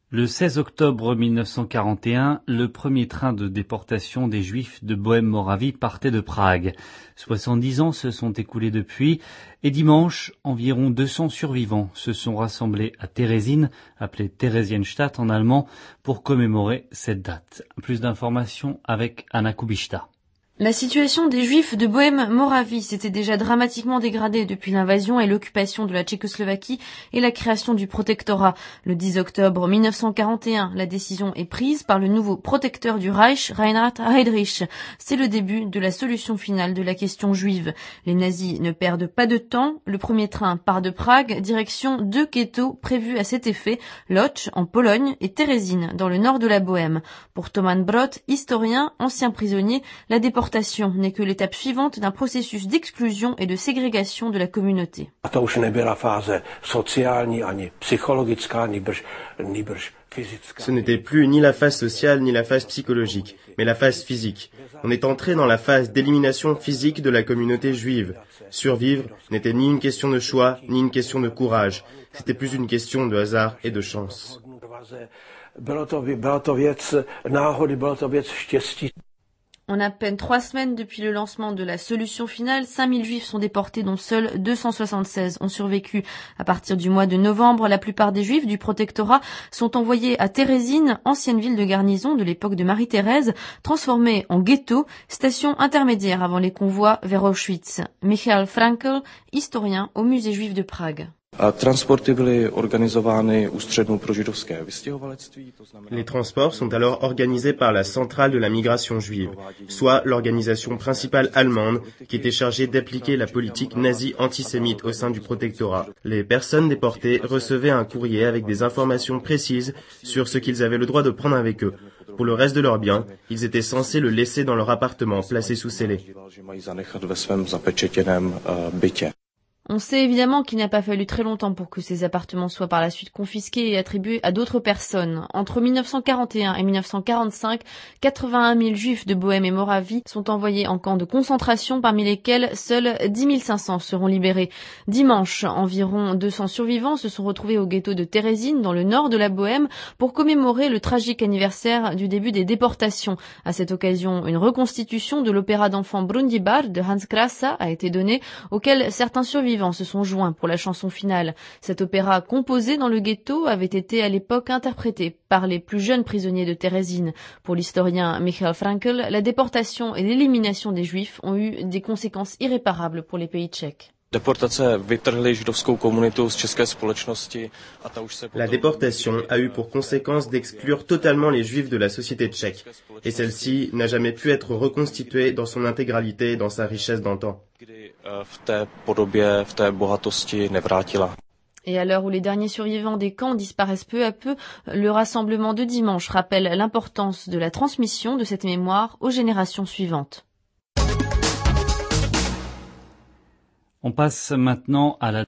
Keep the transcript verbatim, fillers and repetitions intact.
Le seize octobre mille neuf cent quarante et un, le premier train de déportation des Juifs de Bohême-Moravie partait de Prague. soixante-dix ans se sont écoulés depuis, et dimanche, environ deux cents survivants se sont rassemblés à Térésine, appelée Theresienstadt en allemand, pour commémorer cette date. Plus d'informations avec Anna Kubishta. La situation des Juifs de Bohême-Moravie s'était déjà dramatiquement dégradée depuis l'invasion et l'occupation de la Tchécoslovaquie et la création du protectorat. Le dix octobre mille neuf cent quarante et un, la décision est prise par le nouveau protecteur du Reich, Reinhard Heydrich. C'est le début de la solution finale de la question juive. Les nazis ne perdent pas de temps. Le premier train part de Prague, direction deux ghettos prévus à cet effet, Lodz en Pologne et Térésine dans le nord de la Bohême. Pour Thomas Brot, historien, ancien prisonnier, la déportation n'est que l'étape suivante d'un processus d'exclusion et de ségrégation de la communauté. Ce n'était plus ni la phase sociale ni la phase psychologique, mais la phase physique. On est entré dans la phase d'élimination physique de la communauté juive. Survivre n'était ni une question de choix, ni une question de courage. C'était plus une question de hasard et de chance. En à peine trois semaines depuis le lancement de la solution finale, cinq mille juifs sont déportés dont seuls deux cent soixante-seize ont survécu. À partir du mois de novembre, la plupart des juifs du protectorat sont envoyés à Térésine, ancienne ville de garnison de l'époque de Marie-Thérèse, transformée en ghetto, station intermédiaire avant les convois vers Auschwitz. Michael Frankl, historien au musée juif de Prague. Les transports sont alors organisés par la centrale de la migration juive, soit l'organisation principale allemande qui était chargée d'appliquer la politique nazie antisémite au sein du protectorat. Les personnes déportées recevaient un courrier avec des informations précises sur ce qu'ils avaient le droit de prendre avec eux. Pour le reste de leurs biens, ils étaient censés le laisser dans leur appartement, placé sous scellé. On sait évidemment qu'il n'a pas fallu très longtemps pour que ces appartements soient par la suite confisqués et attribués à d'autres personnes. Entre mille neuf cent quarante et un et mille neuf cent quarante-cinq, quatre-vingt-un mille juifs de Bohême et Moravie sont envoyés en camps de concentration, parmi lesquels seuls dix mille cinq cents seront libérés. Dimanche, environ deux cents survivants se sont retrouvés au ghetto de Térésine, dans le nord de la Bohême, pour commémorer le tragique anniversaire du début des déportations. À cette occasion, une reconstitution de l'opéra d'enfants Brundibar de Hans Krasa a été donnée, auquel certains survivants se sont joints pour la chanson finale. Cet opéra composé dans le ghetto avait été à l'époque interprété par les plus jeunes prisonniers de Térésine. Pour l'historien Michael Frankl, la déportation et l'élimination des Juifs ont eu des conséquences irréparables pour les pays tchèques. La déportation a eu pour conséquence d'exclure totalement les Juifs de la société tchèque, et celle-ci n'a jamais pu être reconstituée dans son intégralité et dans sa richesse d'antan. Et à l'heure où les derniers survivants des camps disparaissent peu à peu, le rassemblement de dimanche rappelle l'importance de la transmission de cette mémoire aux générations suivantes. On passe maintenant à la